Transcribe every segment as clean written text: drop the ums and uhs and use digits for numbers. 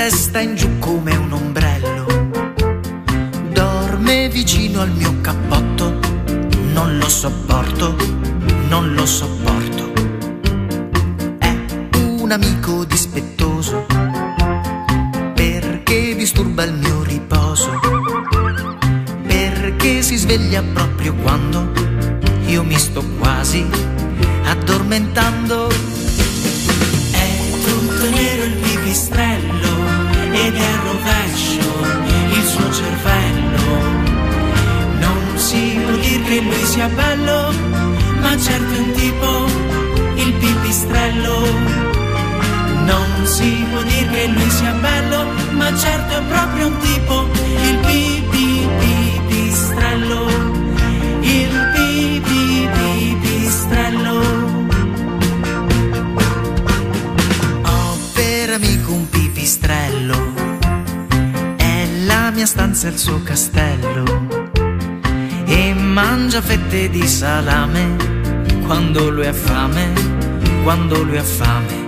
testa in giù come un ombrello, dorme vicino al mio cappotto, non lo sopporto, non lo sopporto. È un amico dispettoso perché disturba il mio riposo, perché si sveglia proprio quando io mi sto quasi addormentando. È tutto nero il pipistrello ed è a rovescio il suo cervello. Non si può dire che lui sia bello, ma certo è un tipo, il pipistrello. Non si può dire che lui sia bello, ma certo è proprio un tipo, il pipistrello, il pipistrello. Ho per amico un pipistrello, è la mia stanza e il suo castello, e mangia fette di salame quando lui ha fame, quando lui ha fame.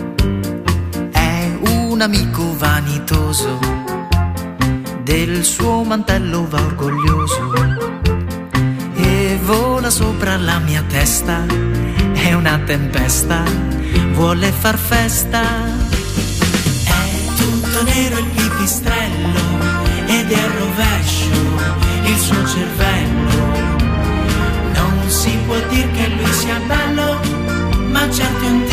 Un amico vanitoso, del suo mantello va orgoglioso e vola sopra la mia testa, è una tempesta, vuole far festa. È tutto nero il pipistrello ed è a rovescio il suo cervello. Non si può dire che lui sia bello, ma certo è un